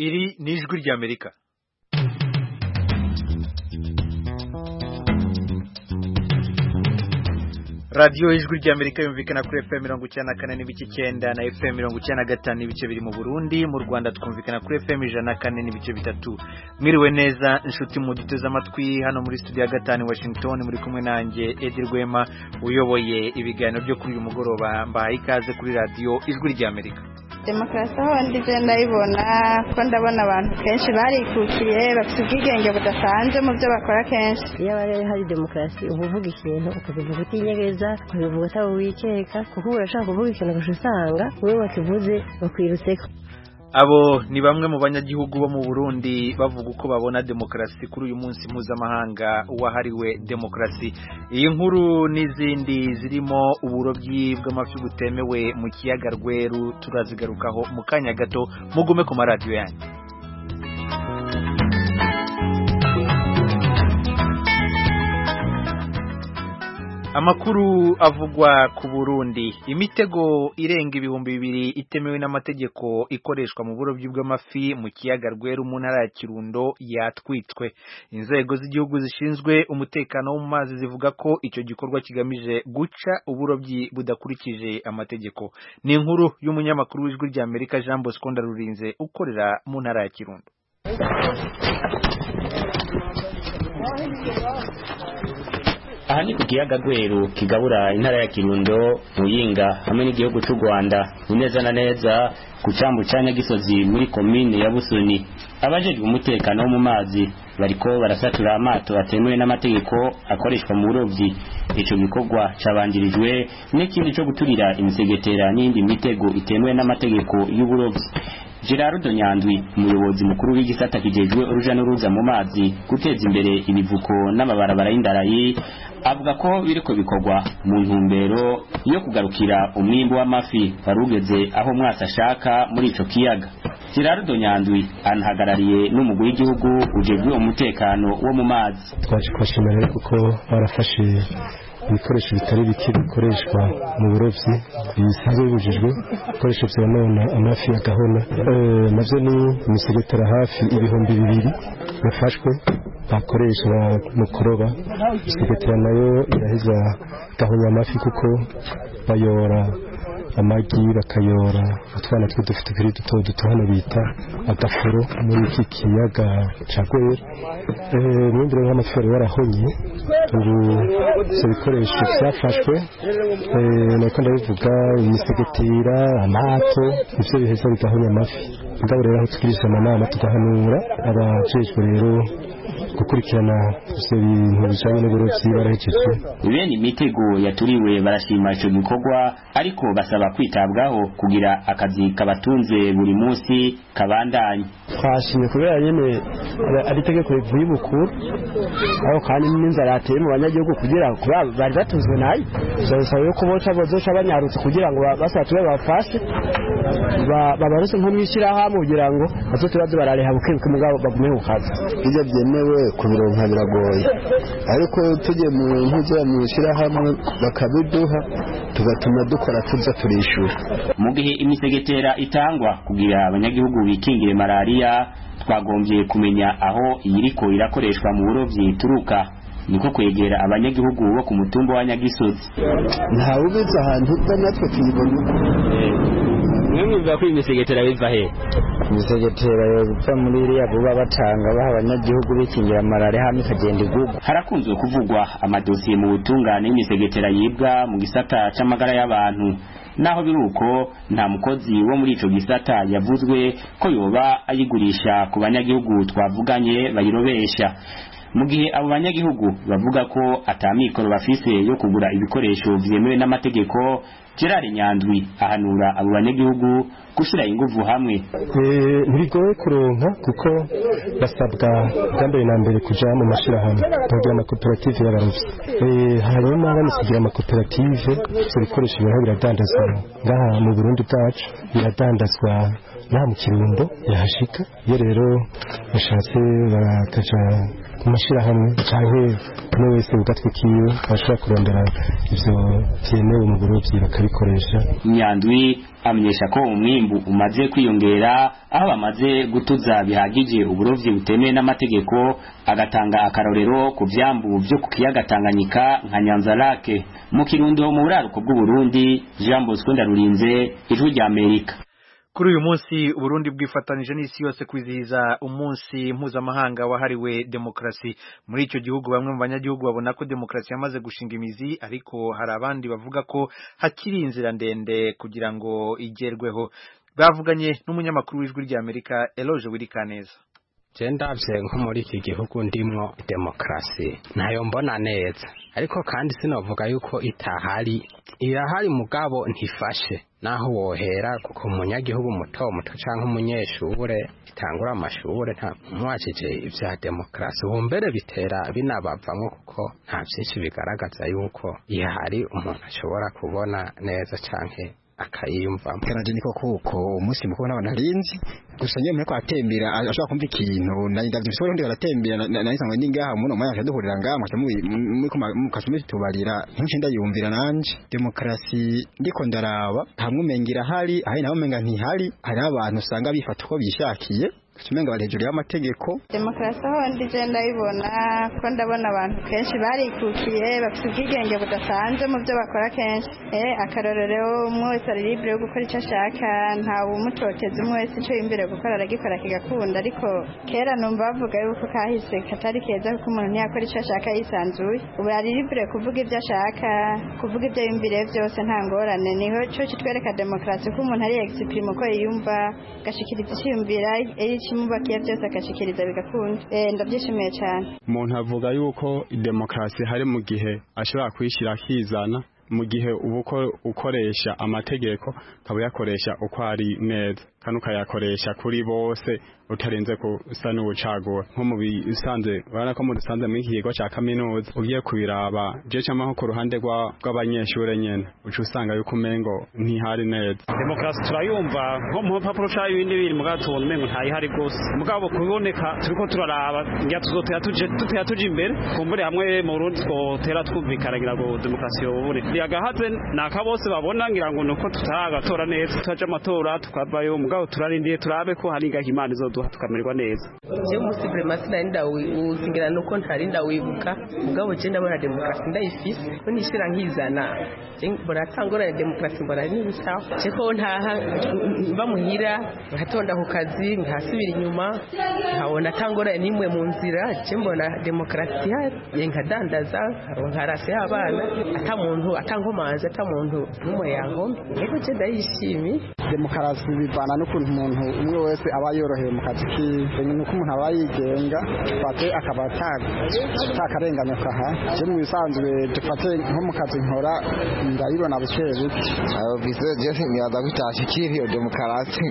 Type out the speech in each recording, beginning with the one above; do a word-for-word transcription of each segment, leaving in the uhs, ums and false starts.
Iri ni ijwi ry'Amerika. Radio ijwi ry'Amerika yumvikana kuri F M mirongo icyenda na kane n'ibice icyenda na F M mirongo icyenda na gatanu n'ibice biri mu Burundi, mu Rwanda twumvikana kuri F M ijana na kane n'ibice bitatu. Mwiriwe neza inshuti mu duteze amatwi hano muri studio ya gatanu Washington, muri kumwe nanjye Edi Rwema uyoboye ibiganiro byo kuri uyu mugoroba. Mbahaye ikaze kuri radio ijwi ry'Amerika. Demokarasi aho ndije ndayibona ko ndabona abantu kenshi barikukiye bafite ubwigenge budasanzwe mu byo bakora kenshi. Iyo bari hari demokarasi uvuga ikintu ukabivuga utinyegeza ukabivuga atawe wikeka kuko urashaka kuvuga ikintu gushusanga wewe wakivuze bakwirutse. Abo ni bamwe mu banyagihugu bo mu Burundi bavuga uko babona demokarasi kuri uyu munsi mpuzamahanga wahariwe demokarasi. Iyi nkuru n'izindi zirimo uburobyi bw'amafi butemewe mu kiyaga Rweru turazigarukaho mu kanya gato, mugume ku maradiyo yanyu. Amakuru avugwa ku Burundi. Imitego irenga ibihumbi bibiri itemewe n'amategeko ikoreshwa mu burobyi bw'amafi mu kiyaga Rweru mu ntara ya Kirundo yatwitswe. Inzego z'igihugu zishinzwe umutekano wo mu mazi zivuga ko icyo gikorwa kigamije guca uburobyi budakurikije amategeko. Ni inkuru y'umunyamakuru w'ijwi ry'Amerika Jean Bosco Ndarurinze ukorera mu ntara ya Kirundo. Aha ni ku kiyaga Rweru kigabura intara ya Kirundo, Muyinga hamwe n'igihugu cy'u Rwanda, neza na neza ku cambu ca Nyagisozi muri komine ya Busoni. Abajejwe umutekano wo mu mazi bariko barasatura amato atemewe n'amategeko akoreshwa mu burovyi. Ico gikorwa cabangirijwe n'ikindi cyo guturira imisegetera n'indi mitego itemewe n'amategeko y'uburovyi. Gerardo Nyandwi, umuyobozi mukuru w'igisata kijejwe uruja n'uruza mu mazi guteza imbere ibivuko n'amabarabara y'indarayi, avuga ko biriko bikorwa mu ntumbero yo kugarukira umwimbo w'amafi warugeze aho mwasa ashaka muri ico kiyaga. Gerardo Nyandwi anahagarariye n'umugwi w'igihugu ujejwe umutekano wo mu mazi. Twaje kwashimira kuko barafashe ibikoresho bitari bike bikoreshwa mu burovyi bisanzwe bibujijwe, ibikoresho vyonona amafi agahona. Navyo ni imisegetera hafi ibihumbi bibiri bafashwe bakoresha mu kuroba. Imisegetera nayo iraheza gahonya amafi kuko bayora amagi bakayora utwana twe dufite kuri duto duto hano bita agafuro muri iki kiyaga ca Rweru. Eh mwumvire nk'amafi yarahonye ubu so bikoresho byafashwe eh nako ndabivuga imisegetera amato ivyo biheza bigahonya amafi. Ngabo rero aho tukirisa amanama tugahanura abajejwe rero gukurikirana ivyo bintu bijanye n'uburovyi barahejeje. Bene imitego yaturiwe barashima ico gikorwa, ariko basaba kwitabwaho kugira akazi kabatunze buri munsi kabandanye. Twashimye kubera nyene ari tegeko rivuye bukuru aho kandi n'inzara yateye mu banyagihugu kugira bari batuzwe nayo. Zasaba yuko boca bozoca banyarutse kugira ngo basature bafashe babaruse nko mwishira hamwe kugira ngo bazoturaze barareha bukebuke mugabo bagume ku kazi. Ibyo byemewe kubironka biragoye, ariko tujye mu ntuze mwishira hamwe bakabiduha tugatuma dukora tuza turishura. Mu gihe imisegetera itangwa kugira abanyagihugu bikingire malaria, twagombye kumenya aho iriko irakoreshwa mu burovyi turuka, niko kwegera abanyagihugu bo ku mutumba wa Nyagisozi. Nta ubiza ahantu iva natwe tuyibona. Mwe biva ko imisegetera biva he? Imisegetera biva muri iriya buba batanga baha abanyagihugu bikingira malaria hamwe kagenda igugu. Harakunzwe kuvugwa amadosiye mu butungane y'imisegetera yibwa mu gisata c'amagara y'abantu. Naho biruko nta mukozi wo muri ico gisata yavuzwe ko yoba ayigurisha ku banyagihugu twavuganye bayirobesha. Mu gihe abo banyagihugu bavuga ko atamikoro bafise yo kugura ibikoresho vyemewe n'amategeko, Gerard Nyandwi ahanura abo banyagihugu gushira inguvu hamwe. Eh ntibigoye kuronka kuko basabwa gambere na mbere kuja mu mashira hamwe kugira amakoperative y'abarovyi. Eh hanyuma banisigira amakoperative so bikoresho biraho biradandazwa ngaha mu Burundi bwacu, biradandazwa nta mu Kirundo yahashika. Iyo rero bashatse barakaja mu mashirahamwe canke umwe wese ugatwe kiwe bashobora kurondera ivyo vyemewe mu burovyi bakabikoresha. Nyandwi amenyesha ko umwimbu umaze kwiyongera aho bamaze gutuza bihagije uburovyi butemewe n'amategeko, agatanga akarorero ku vyambu vyo ku kiyaga Tanganyika nka Nyanza Lake. Mu Kirundo mu buraruko bw'u Burundi, Jean Bosco Ndarurinze, Ijwi rya Amerika. Kuri uyu munsi Uburundi bwifatanije n'isi yose kwizihiza umunsi mpuzamahanga wahariwe demokrasi. Muri icyo gihugu bamwe mu banyagihugu babona ko demokrasi yamaze gushinga imizi, ariko hari abandi bavuga ko hakiri inzira ndende kugira ngo igerweho. Bavuganye n'umunyamakuru w'Ijwi rya Amerika Eloge Wirikaneza. Jendavye nko muri iki gihugu ndimwo demokrasi nayo mbona neza, ariko kandi sinovuga yuko itahari, irahari mugabo ntifashe. Naho wohera kuko umunyagihugu muto muto canke umunyeshure itangura amashure nta mwacije ivya demokrasi ubumbere bitera binabavamwo, kuko nta vyinshi bigaragaza yuko ihari umuntu ashobora kubona neza canke akayiyumvamo. Kanaje niko kuko umunsi mukuru n'abana rinzi gusa nyene muri kwatembera ashobora kumva ikintu nari ndavye bisore ndi baratembera nari sangwe ndi ngaha muno mwanya duhurira ngaha mu kasumi tubarira ntinshi ndayumvira nanje demokrasi ndiko ndaraba hamwe umengira hari aho naho umenga ntihari, hari abantu usanga bifata uko bishakiye Tumenga bari hejuru y'amategeko. Demokrasi aho ndije ndayibona ko ndabona abantu kenshi barikukiye bafite ubwigenge budasanzwe mu byo bakora kenshi. Eh akarorero umwe wese ari libre yo gukora icyo ashaka, nta umutoteza umwe wese icyo imbere gukora aragikora kigakunda, ariko kera numva bavuga yuko kahise katari keza kuko umuntu yakora icyo ashaka yisanzuye. Ubu ari libre kuvuga ibyo ashaka, kuvuga ibyo imbere byose nta ngorane. Niho cyo kitwereka demokrasi ko umuntu ari exprime uko yiyumva, gashikiriza icyumvira kimubakiye byose akashikiriza bigakunda. Eh ndabyishimiye cyane. Umuntu avuga yuko demokrasi hari mu gihe ashobora kwishira kizana, mu gihe ubuko ukoresha amategeko kaba yakoresha uko ari neza kandi ukayakoresha kuri bose utarenze kusa n'ubucagura. Nko mu bisanzwe bana ko mu dusanze mu kigo cya kaminuza ugiye kubiraba je cyamaho ku ruhande rw'abanyeshure nyene ucu usanga yuko umengo ntihari neza. Demokrasi turayumva nko mu papuro cha ibindi biri mu gato umengo ntayihari gose, mugabo kuboneka turiko turaraba ngiya tuzotera tuje tutera tuje imbere kumbure hamwe mu Burundi two tera twumvikana ngira ngo demokrasi yobure yagahaze nakabose babona ngira ngo nuko tutagatora neza tutaje amatora tukavayo, mugabo turarindiye turabe ko hari ngahimana izoduha tukamererwa neza. Je mu supremacy na nda uzingira nuko ntarinda wibuka, mugabo je ndabona demokrasi ndayifise ko nishira nkizana je boratangora demokrasi mbona ni bisaho je ko ntaha bamuhira hatonda ku kazi nkasubira inyuma nkabona tangora nimwe mu nzira je mbona demokrasi yenkadandaza nkarase abana ata muntu atankomanze ata muntu numwe yankombe ego je ndayishimi. Demokrasi bivana n'ukuntu umuntu umwe wese aba yoroheye mu kazi kiwe, nuko umuntu aba yigenga fate akaba takarenganya kaha. Je mu bisanzwe dufate nko mu kazi nkora ndayibona bukebuke aho bise je sinyaza gutashikira iyo demokrasi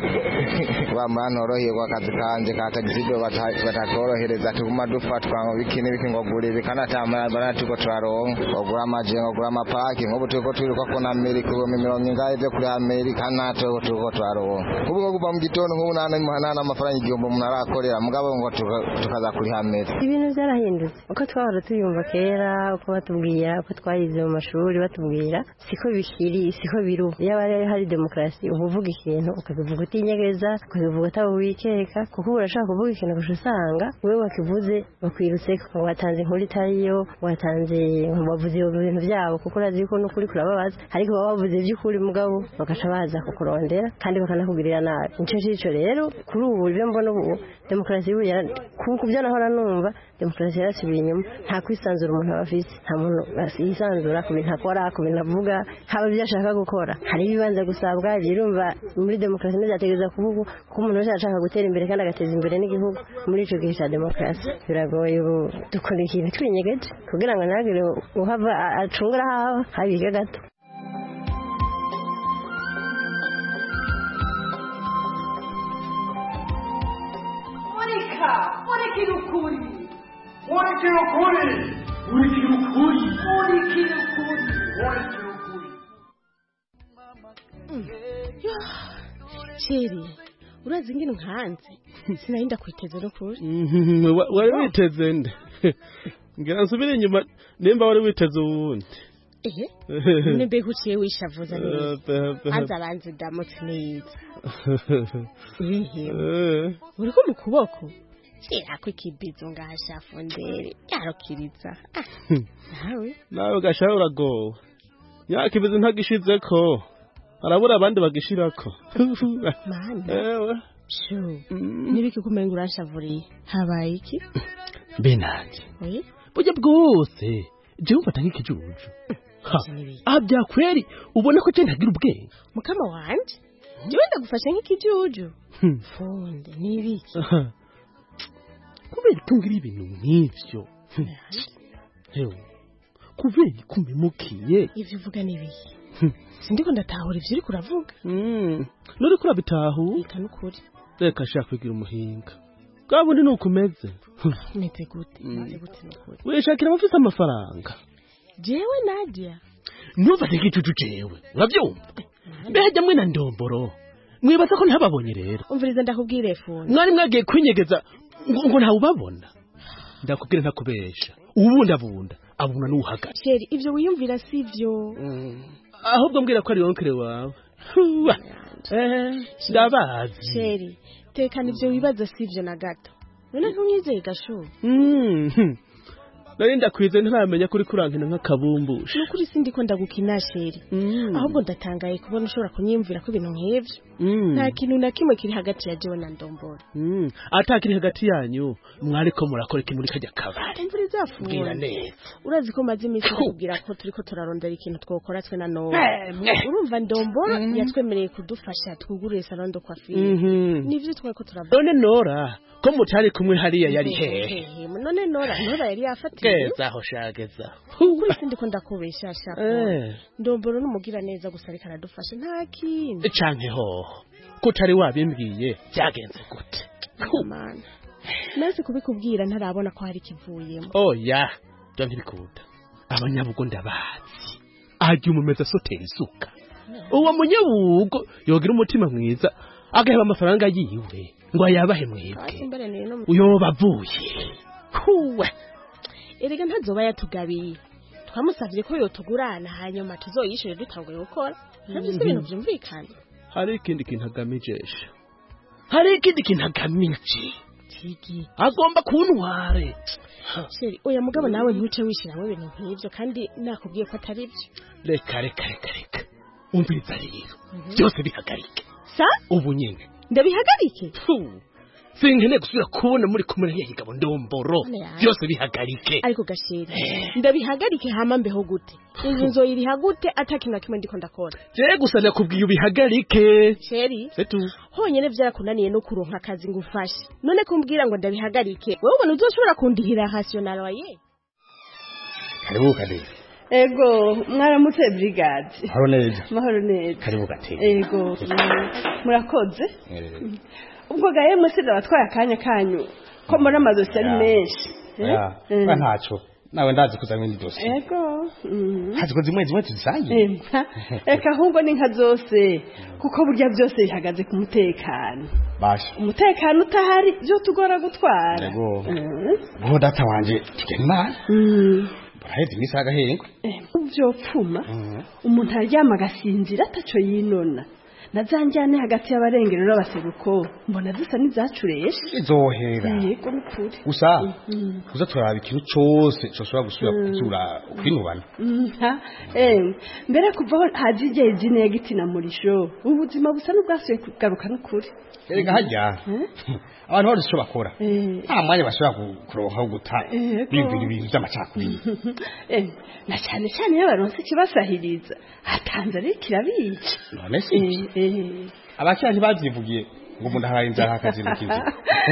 wa manoroheye kwa kazi kanje katagizido batakorohereza tuguma dufatwa ngo bikine bikingogure bikana tamara bana tuko turaronka ogura amajengo ogura amapaki ngo tuko twiruka ko na Amerika ngo mirongo ingahe byo kuri Amerika nato tuko turaronka ubu ngo kuva mu gitondo ngo nana muhanana amafaranga igihombo umuntu arakorera mugabo ngo tukaza kuri Amerika. Ibintu byarahindutse uko twahora tuyumva kera, uko batubwira uko twayize mu mashuri batubwira siko bishiri siko biru. Iyo bari hari demokrasi uvuga ikintu ukabivuga utinyegeza ukabivuga atawo wikeka, kuko urashaka kuvuga ikintu gushusanga wewe wakivuze bakwirutse ko watanze inkuru itariyo, watanze bavuze ibintu byabo kuko urazi ko n'ukuri kurababaza, ariko baba bavuze by'ukuri mugabo bagaca baza kukurondera kandi bakanakugirira nabi. Nico cico rero kuri ubu rero mbona ubu demokrasi y'ubu kuko byo nahora numva demokrasi yarasubiye inyuma, nta kwisanzura umuntu abafise, nta muntu yisanzura ku bintu akora ku bintu avuga haba ibyo ashaka gukora. Hari ibibanza gusabwa birumva muri demokrasi n'ibyategeza kuvuga ko umuntu wese ashaka gutera imbere kandi agateza imbere n'igihugu. Muri ico gihe cya demokrasi biragoye ubu dukora ikintu twinyegeje kugira ngo nagire uhava acungura haho habike gato. Urikirukuri urikirukuri urikirukuri urikirukuri urikirukuri Cheri urazi ingene nkanze sinarinda kwiteze no kuri wari witeze nde ngira nsubire inyuma nimba wari witeze uwundi ehe none mbe kuciye wishavuza neza aza banze damutse neza ehe uriko mu kuboko shira ko ikibizo ngashafondere yarokiriza nawe nawe gashara uragowe nyakibizo ntagishizeko arabura abandi bagishirako mana ewe shu nibiki kumenga uranshavuriye habaye iki benanje oye burya bwose je umfata nk'ikijuju ah byakweri ubona ko je ntagira ubwenge mukama wanje jewe ndagufasha nk'ikijuju funde nibiki kubera tungira ibintu nk'ivyo hewe kubera kumemukiye ivyo uvuga nibiki sindiko ndatahura ivyo uri kuravuga mm nuri kurabitahu ika nukuri reka shaka kwigira umuhinga gabundi nukumeze mete gute mete gute nukuri wishakira abafite amafaranga jewe Nadia ntufate nk'icucu jewe uravyumva beje mwe na ndomboro mwibaza ko ntababonye rero umviriza ndakubwire fone mwari mwagiye kwinyegeza ngo ntawe ubabona ndakubwira ntakubesha ubunda bunda abuna nuhagara sheri ivyo wiyumvira sivyo ahubwo mbwira ko ari onkere wawe eh ndabazi sheri tekana ivyo wibaza sivyo na gato none ntunyizeye gashu mhm nari ndakwize ntaramenya kuri kurankina nk'akabumbusha nukuri sindiko ndagukina sheri ahubwo ndatangaye kubona ushobora kunyimvira ko ibintu nk'ivyo nta kintu na kimwe kiri hagati ya jewe na ndombora ata kiri hagati yanyu mwariko murakora iki muri kajya kabari imvura izafuye neza urazi ko maze iminsi kubwira ko turiko turarondera ikintu twokora twe na no urumva ndombora yatwemereye kudufasha twugurure salon de coiffure nivyo twako turavuga none Nora ko mutari kumwe hariya yari hehe none Nora Nora yari yafatiye geza aho shageza kuri sindi ko ndakubesha shaka ndomboro numugira neza gusa ariko aradufasha nta kintu canke ho kutari wabimbwiye byagenze gute mana nase kubikubwira ntarabona ko hari kivuyemo oya byo ntibikuda abanyabugo ndabazi ajya umumeza sotera isuka uwo munyabugo yogira umutima mwiza agaheba amafaranga yiwe ngo ayabahe mwebwe uyo bavuye kuwe erega ntazoba yatugabiye twamusavye ko yotugurana hanyuma tuzoyishure dutanguye gukora navyo ibintu byumvikana hari ikindi kintu agamijesha hari ikindi kintu agamije tiki agomba kuntware sheri oya mugabo nawe ntuce wishiramo ibintu nk'ivyo kandi nakubwiye ko atari byo reka reka reka reka umviriza rero byose bihagarike sa ubu nyine ndabihagarike Singene gusubira kubona muri kumwe y'igabo ndomboro byose bihagarike ariko gasheri ndabihagarike hama mbeho gute inzu nzoyiriha gute atakina kimwe ndiko ndakora je gusa nakubwiye ubihagarike sheri setu honyene vyarakunaniye no kuronka akazi ngufashe none kumbwira ngo ndabihagarike wewe ubona uzoshobora kundihira rational waye karibu kadiri ego mwaramutse brigade mahoro neza mahoro neza karibu gatiri ego murakoze ubwo gaye musida batwaye akanya kanyu ko muri amadosi ari menshi eh ntaco nawe ndazi kuzamwe ndi dosi ego hazi ko zimwe zimwe tuzisangiye eka ahubwo ni nka zose kuko burya byose bihagaze ku mutekano basha umutekano utahari byo tugora gutwara ego ngo data wanje kigena baraheze imisaga hengo byo pfuma umuntu aryama agasinzira ataco yinona nazanjyane hagati y'abarengero n'abaseruko mbona zisa n'izacureshe izohera yego n'ukuri gusa uza turaba ikintu cyose cyoshobora gusubira kuzura kwinubana eh mbere kuva haje igihe zine ya gitina murisho ubuzima busa n'ubwasuye kugaruka n'ukuri erega hajya abantu bose cyo bakora nta mwanya bashobora kuronka wo guta bibwira ibintu by'amacakubiri eh na cyane cyane iyo baronse kibasahiriza hatanze ari kirabica none si abakira ntibavyivugiye ngo umuntu ahaye inzara akazi mu kizu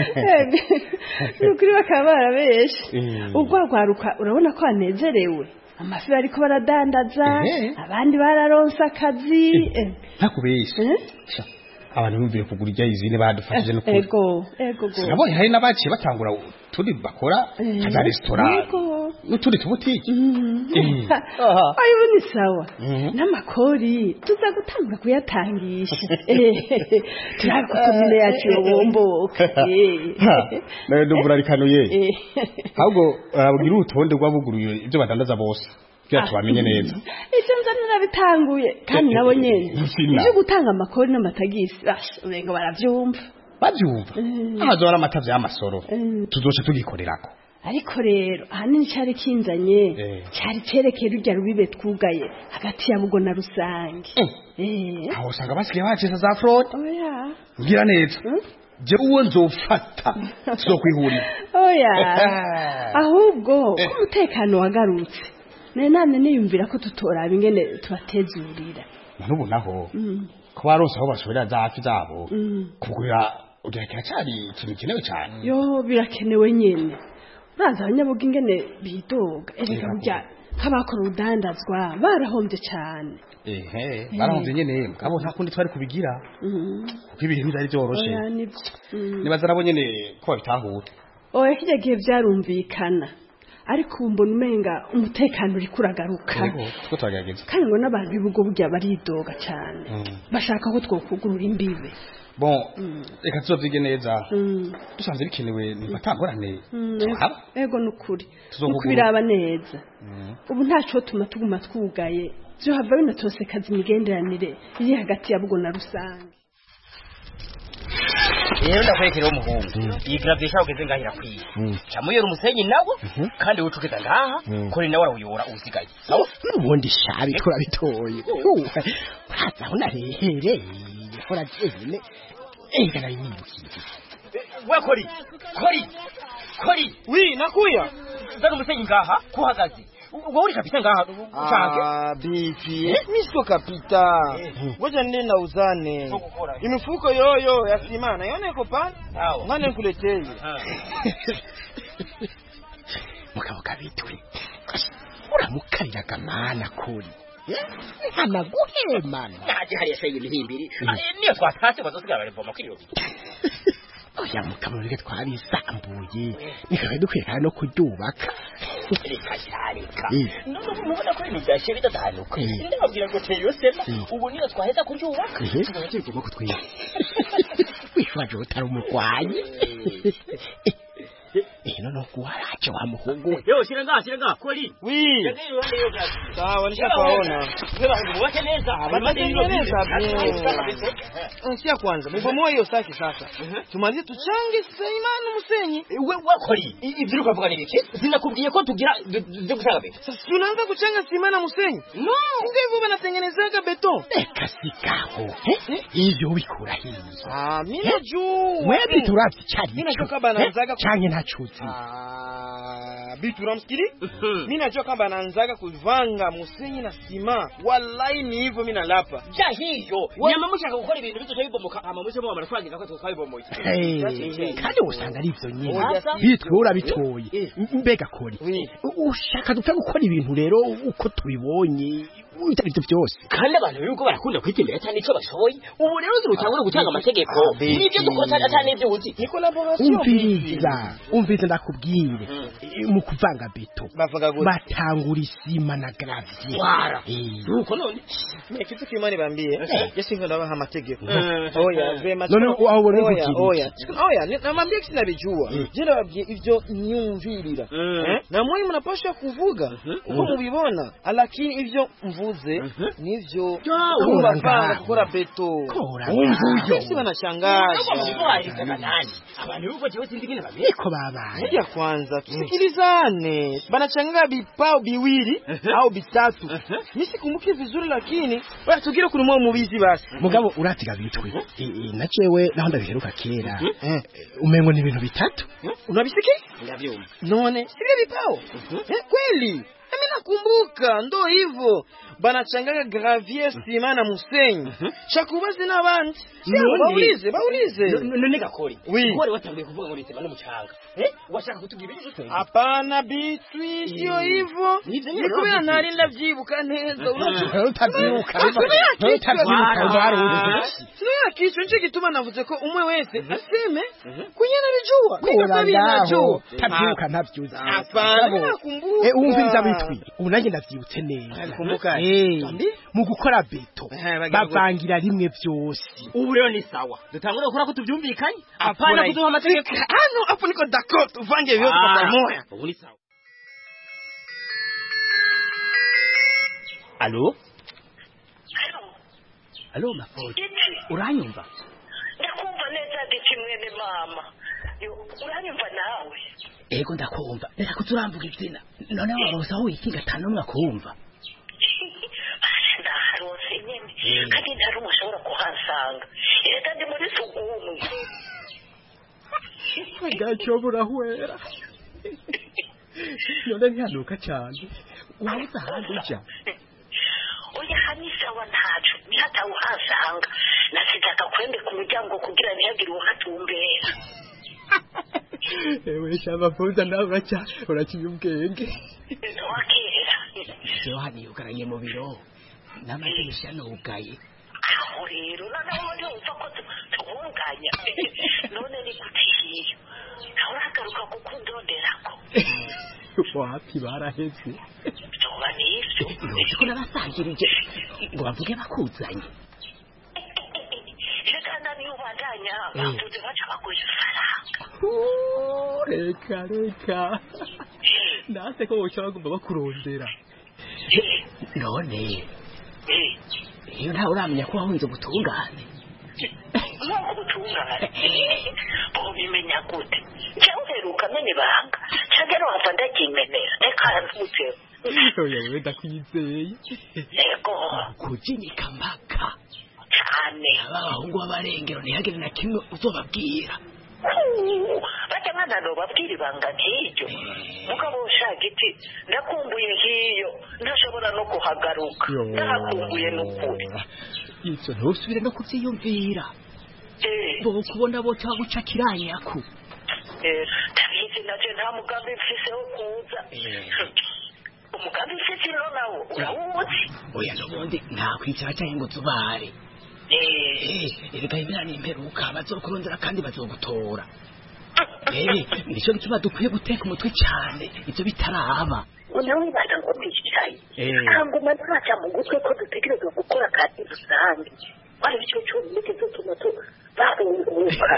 nukuri bakaba barabeshe ugwagwaruka urabona ko anezerewe amafi bariko baradandaza abandi bararonsa akazi ntakubeshe abantu bumviye kugura ijya izine badufashije no ego ego go nabonye hari n'abaciye batangura turi bakora za restaurant n'utundi tubutiki ayo ni sawa n'amakori tuza gutangura kuyatangisha turako komine yacu yobomboka nayo ndumva arikanuye ahubwo abugira urutonde rwabuguruye ibyo badandaza bose kugira tubamenye neza icyo nza narabitanguye kandi nabo nyene ibyo gutanga amakori n'amatagisi ubenga baravyumva bavyumva ahazo ari amata vy'amasoro tuzoca tugikorerako ariko rero ahanini cyari kinzanye cyari cerekera urya rubibe twugaye hagati ya bugo na rusange eh aho usanga basigaye baceza za fraude oya ngira neza je uwo nzofata so kwihurira oya ahubwo umutekano wagarutse ne nane niyumvira ko tutoraba ingene tubatezurira nubu naho ko baronse aho bashobora zafi zabo kugura ugirakira cyari ikintu kinewe cyane yo birakenewe nyene uraza abanyabuga ingene bidoga erega burya nk'abakora urudandazwa barahombye cyane ehe barahombye nyene mugabo nta kundi twari kubigira kuko ibintu byari byoroshe nibaza nabo nyene ko babitahura oya kirya gihe byarumvikana ariko mbona umenga umutekano uri kuragaruka two turagerageza kandi ngo n'abantu bibugo burya baridoga cyane bashaka ko twokugurura imbibe bon reka tuzovyige neza dusanze bikenewe nibatangorane ego nukuri nukubiraba neza ubu ntaco tuma tuguma twugaye byo hava binatose kazi imigenderanire iri hagati ya bugo na rusange rero ndakwerekera umuhungu iyi gravitation ugeze ngahira kwiye camuyera umusenyi nawo kandi wucukeza ngaha kuri nawe arawuyora usigaye sawa nubundi shabi turabitoye uraza aho narehereye hora jene engana yimbukiye we kori kori kori wi nakuya zana umusenyi ngaha kuhagaze wowe uri kapita ngaha ucange ah bipi misko kapita ngoja nenda uzane imifuko yoyo ya simana yone iko pale ngane nikuletee mugabo kabitwe uramukarira gamana kuri amaguhemana naje hariya shayi ibihimbiri niyo twatase bazosigara barivoma kwiriyo oya mukamurike twarisambuye nikabe dukwiye kandi no kuryubaka reka yareka none mubona ko ibintu byashe bitatanuka ndababwira ngo teyo sema ubu niyo twaheza kuryubaka tuzaje tugomba kutwiye wishwaje utari umurwanyi eh none kuharache wa muhungu yo shira ngaha shira ngaha koli wi sawa nishapaona ngera ngo wake neza abatengeneza ansia kwanza mbomoa hiyo saki sasa tumalize tuchange Simana Musenyi we wakoli ibyo ukavuga ni biki sinakubwiye ko tugira byo gusanga be sasa tunaanza kuchanga Simana Musenyi no ndivyo banatengenezaga beton ekasikaho ivyo bikura hizi ah mimi najua wewe turavye cyari mimi najua kama anaanzaga cyane nachuzi ah bitu ramskili mimi najua kama anaanzaga kuvanga Musenyi na sima wallahi ni hivyo mimi nalapa ja hiyo nyama mushaka gukora ibintu bizoje bibomoka amamushe mu amaraswangira ko twabibomoye kandi usanga ari ivyo nyine bitwe urabitoye mbega kori ushaka dupfa gukora ibintu rero uko tubibonye utabito byose kandi abantu yuko barakunda kwitembera cyane ico bashoboye ubu rero zirutangura gutanga amategeko nibyo dukora atane ibyo uzi ni collaboration umviriza umviriza ndakubwire mu kuvanga beto batangura isima na gravier wara nuko none mimi kitu kimani bambie yesi ngo ndabaha amategeko oya vema none aho bone oya oya oya namwambia kisi nabijua je ndababwiye ivyo nyumvirira na mwe mnapasha kuvuga uko mubibona lakini ivyo mvuze nivyo urapanga gukora beto umvuyo sisi banashangaza abantu yuko cyo sindikine babi iko baba ya kwanza tusikilizane banachanga bipao biwili au bitatu nisikumbuke vizuri lakini baya tugira kuri mwe mubizi basi mugabo uratiga bitwe nacewe naho ndabiheruka kera umengo ni ibintu bitatu unabisiki ndavyumva none sivyo bipao eh kweli mimi nakumbuka ndo hivyo banachanganya gravier sima na musenyi shakubazi n'abandi baulize baulize none gakori oui wari watangiye kuvuga ngo ritema n'umucanga eh washaka kutubwira ibyo usenye hapana bitwi sio hivyo nikubera ntari ndavyibuka neza utabyibuka utabyibuka baruzi sio kicho nje gituma navuze ko umwe wese aseme kunyana bijua ndaho tabyibuka ntabyuzi hapana kumbuka eh umviriza bitwi ubu nanjye ndavyibutse neza kumbuka eh mu gukora beto bavangira rimwe byose ubu rero ni sawa dutangura gukora ko tubyumvikanye apana kuduha amategeko hano hapo niko d'accord tuvange vyote kwa pamoja ubu ni sawa Allo Allo mafoto uranyumva ndakumva neza giti mwene mama uranyumva nawe ego ndakumva reka kuturambuka izina none warosa aho iki gatano mwakumva ndaharose nyene kandi ntari umushobora kuhansanga reka ndi muri sugumwe agacho burahwera none ntihanuka cyane wabuze ahandi uja oya hanisa wa ntacu nihata uhasanga nasitaka kwende ku muryango kugira ntihagire uhatumbera ewe shaba fuza nawe uraca urakiye ubwenge wakera yo hani ukaranye mu biro n'amadirishya nugaye aho rero noneho ndumva ko tubunganya none ni gutihiye uragaruka kukundonderako wapi baraheze toba nivyo uzi ko nabasangirije ngo bavuge bakuzanye reka ndani ubandanya bavuze baca baguze ifaranga reka reka nase ko woca bagomba bakurondera none iyo ntawe uramenya ko wahunze ubutungane nk'uko ubutungane bubimenya gute cyangwa uheruka mene banga cyangwa rero wava ndakimenera reka ntutse oya wewe ndakwizeye yego kujinyika mpaka cyane abahungu b'abarengero ntihagire na kimwe uzobabwira bajya mwana babwira ibanga nk'iryo mugabo ushaka iti ndakumbuye nk'iyo ntashobora no kuhagaruka ndahakumbuye n'ukuri ibyo ntusubire no kubyiyumvira bo kubona bo cyangwa guca kiranyaku ndabizi nacyo nta mugambi mfise wo kuza umugambi mfise ino nawo urawuzi oya n'ubundi nta kwicara cyangwa ngo tubare erega ibira n'imperuka bazokurondera kandi bazogutora nicyo gituma dukwiye guteka umutwe cyane ibyo bitaraba noneho wibaza ngo mwicaye kanguma ntaca mu gutwe ko dutegerezwa gukora akazi rusange wari icyo cyonyine kizotuma bahunguka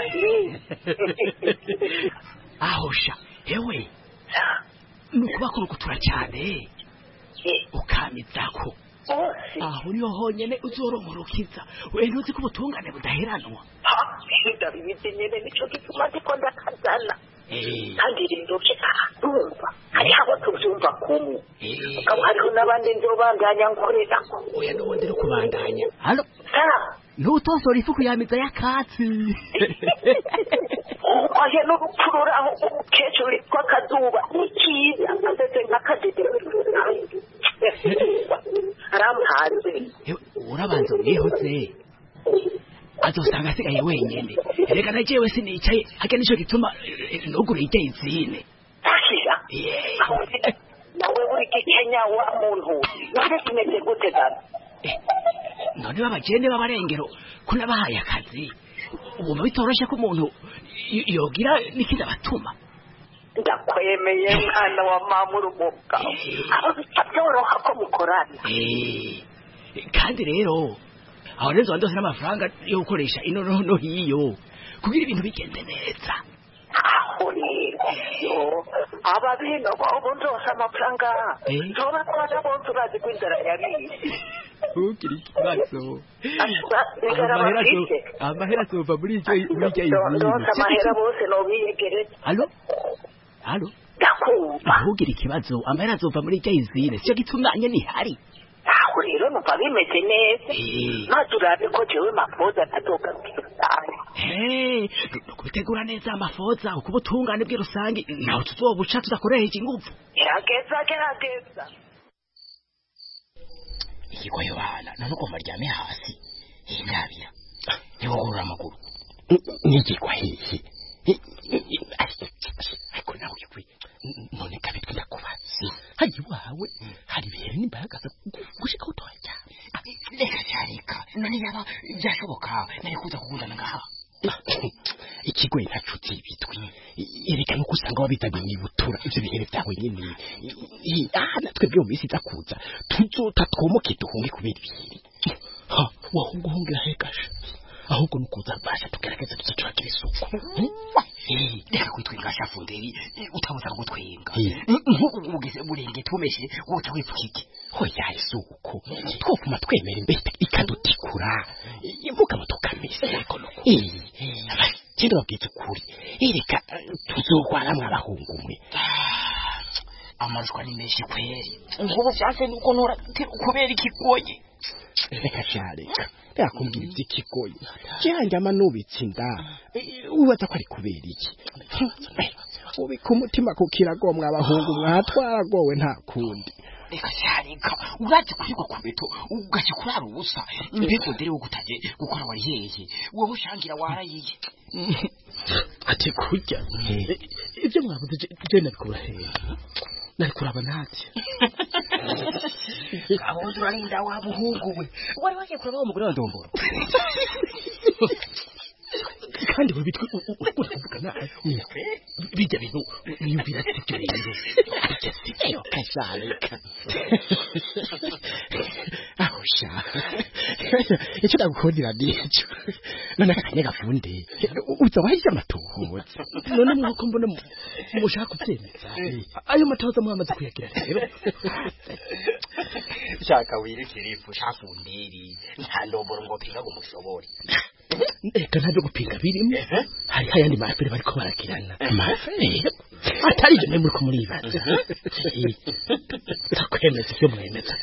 ahosha yewe ni ukubakurugutura cyane ukamizako aho niho honyine uzoromurukiza we ntuzi ko ubutungane budaheranwa ndabizi nyine nicyo gituma ndiko ndakazana kandi rero urumva hariho abo tubyumva kumwe ukaba hariho n'abandi nzobandanya nkorerako oya n'ubundi no kubandanya hano ntutosora ifuku yamiza y'akatsi ahe n'urupfu ruraho umukecuru witwa Kazuba ni cyiza ndetse nk'akadede aramuhanze urabanza umwihoze azosanga asigaye wenyine reka na jewe sinicaye hake nico gituma nugura ijya izine ashira nawe uri gikenya wa muntu none kimeze gute dana none babagende b'abarengero ko nabahaye akazi ubu bitoroshye ko umuntu yogira nikida batuma ndakwemeye mwana wa mama urumuka abo bitabyoroha ko mukorana kandi rero aho rero ndose n'amafaranga yo gukoresha ino no hiyo kugira ibintu bigende neza aho rero aba bino bo ndose amafaranga ntora twaje bo turazi kwinzara yabiri ukiri kibazo amahera azova muri icyo muri icyo izindi ndose amahera bose no biyegereza allo allo ndakumva ahubwira ikibazo amahera azova muri icyo izindi cyo gitumanye ni hari aho rero numva bimeze neza naturabe ko jewe mafoza atatoka kwitana eh kubitegura neza amafoza ukubutungane bwe rusangi naho tuzobuca tudakoresheje ingufu gerageza gerageza ikigoyo bana none ko maryame hasi ingabira niwo gurura amaguru nigikwa hehe ariko nawe kwi none kabitwe ndakubazi hayi wawe hari bihere n'imbaraga gushika utoya cyane reka cyareka none yaba byashoboka nari kuza kugundana ngaha ikigoye ntacuti bitwi yerekana uko usanga wabitaga mwibutura ivyo bihere byawe nyine ah natwe byo misi zakuza tuzota twomoke duhunge kubera ibihiri ha wahunga hungira hekasha ahubwo nukuza basha tugerageza tuzacurakira isuku reka kwitwinga shafunderi utabuza gutwinga nkuko mugeze burenge tumeshe woca wipfukike hoya isuku twofuma twemera imbere ikadutikura ivuga mutukamisa ariko no eh kindi babwite kuri ereka tuzogwara mwabahungu umwe amarushwa ni menshi kweri ngubu vyase nuko nora kubera ikigoye reka cyareka yakumbwira iby'ikigoye cyanje amanubitsinda ubaza ko ari kubera iki ubika umutima ku kirago mwabahungu mwatwaragowe nta kundi reka cyareka uraje kurigwa ku beto ugace kurara ubusa mbego dere wo gutaje gukora wari hehe wowe ushangira warayiye ati kurya ibyo mwavuze je nabikura hehe nari kuraba nati aho turarinda wa buhungu we wari waje kuraba umugore wa Ndomboro kandi we bitwe ukuvuga nawe bijya bintu niyumvira sicyo rero bijya sicyo kasareka aho sha icyo ndagukundira ndicho none akanya gafunde uza wahise amatohoza none mwuko mbona mushaka kubyemeza ayo matohoza mwamaze kuyagira rero shaka wirekere ifu shafunderi nta Ndomboro ngo pinga gumushobore eka ntabyo gupinga birimo hari hayandi mafere bariko barakirana mafere atari je muri ko muri ibanze takwemeza byo mwemeza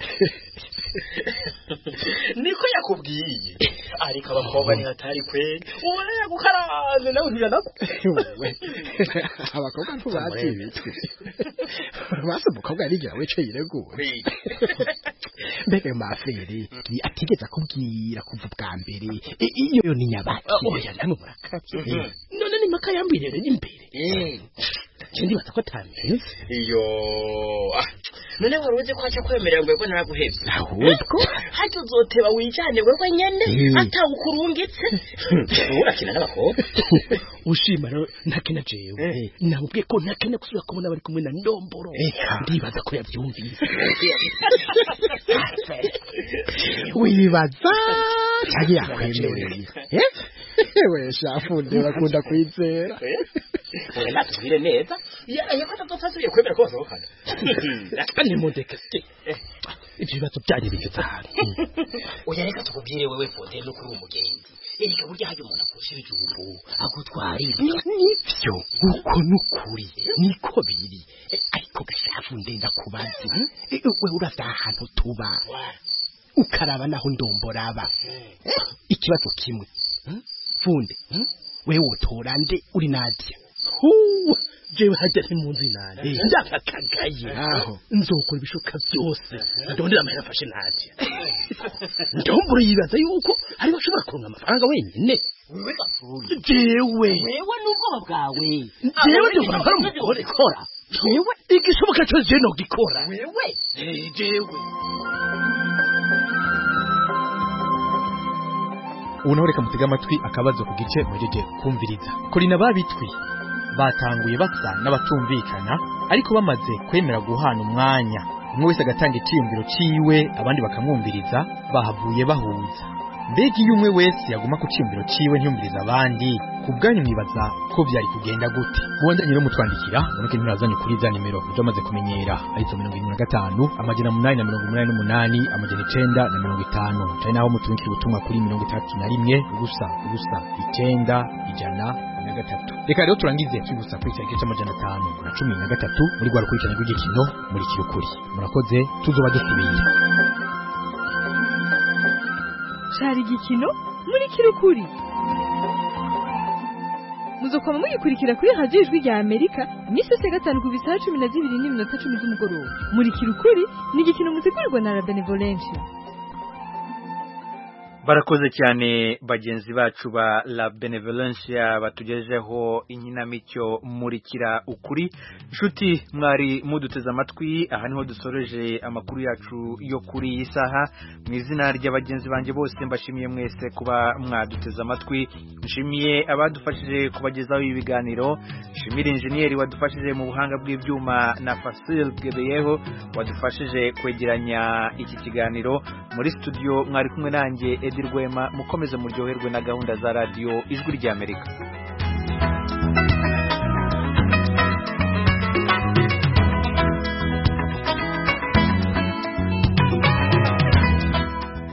niko yakubwiye ariko abakobwa ni hatari kweli ubona yagukaranze nawe ntiranako wewe abakobwa ntubazi bitwe basa umukobwa arigira wece yireguwe mbega mafere atigeza kubwira kuva bwa mbere iyo yo ni nyabaki oya namwe murakatse none ni maka yambirere n'imbere eh kindi batako tameze iyo none waruze ko acha kwemerera ngo ko naraguhebye ahubwo haje uzoteba wijane wewe nyene atawukurungitse urakina n'abakobwa ushima ntakena jewe namubwiye ko ntakena kusubira kubona bari kumwe na Ndomboro ndibaza ko yavyumvise wibaza cyari yakwemereye eh we shafunde bakunda kwizera oya natubwire neza ya ko tatofasuye kwemera ko bazokana kandi mundeke ibyo bibazo byanyu bigeze ahantu oya reka tukubwire wewe fonde no kuri umugenzi erika burya haje umuntu akurusha ibijumbu agutwara nibyo uko nukuri niko biri ariko gashafunde ndakubazi we urafite ahantu tuba ukaraba naho Ndomboraba ikibazo kimwe funde wewe utorande uri Nadia hu jewe hajya ntimunzi nande ndakakagaye aho nzokora ibishoka byose ndondera amahera afashe Nadia Ndomboro yibaza yuko ari bashobora kuronka amafaranga wenyine wewe gafunde jewe wewe n'ubwoba bwawe jewe ndumva hari umugore kora jewe igishoboka cyose je no gikora wewe jewe ubu reka mutega amatwi akabazo ku gice mugeje kumviriza kuri na babitwi batanguye basa n'abatumvikana ariko bamaze kwemera guhana umwanya umwe wese agatanga icyiyumviro ciwe abandi bakamwumviriza bahavuye bahuza mbega iyo umwe wese yaguma ku cyiyumviro ciwe ntiyumviriza abandi kubwanyu mwibaza ko byari kugenda gute wanda nyiro mutwandikira nuko ntirazanye kuri za nimero byamaze kumenyera arizo mirongo irindwi na gatanu amajana umunani na mirongo umunani n'umunani amajana icenda na mirongo itanu cyane naho mutumikira ubutumwa kuri mirongo itatu na rimwe ubusa ubusa icenda ijana na gatatu reka rero turangize twibutsa kuri cyane cy'amajana atanu na cumi na gatatu muri gwa rukurikirana rw'igikino muri kirukuri murakoze tuzoba dusubiye shari igikino muri kirukuri muzokoma mugikurikira kuri radio ijwi rya Amerika imisi yose ya gatanu ku bisaha cumi na zibiri n'iminota cumi z'umugoroba. Murikira ukuri ni igikino mutegurirwa na La Benevolencia. Barakoze cyane bagenzi bacu ba La Benevolencia batugejeho inkinamico murikira ukuri. Nshuti mwari muduteze amatwi, aha niho dusoreje amakuru yacu yo kuri isaha. Mu izina ry'abagenzi banje bose mbashimiye mwese kuba mwaduteze amatwi. Nshimiye abadufashije kubagezaho ibiganiro. Nshimire engineer wadufashije mu buhanga bw'ibyuma na Fasil Gebeyeho wadufashije kwegeranya iki kiganiro. Muri studio mwari kumwe nanjye Edirwema, mukomeze muryoherwe na gahunda za radio Ijwi ry'Amerika.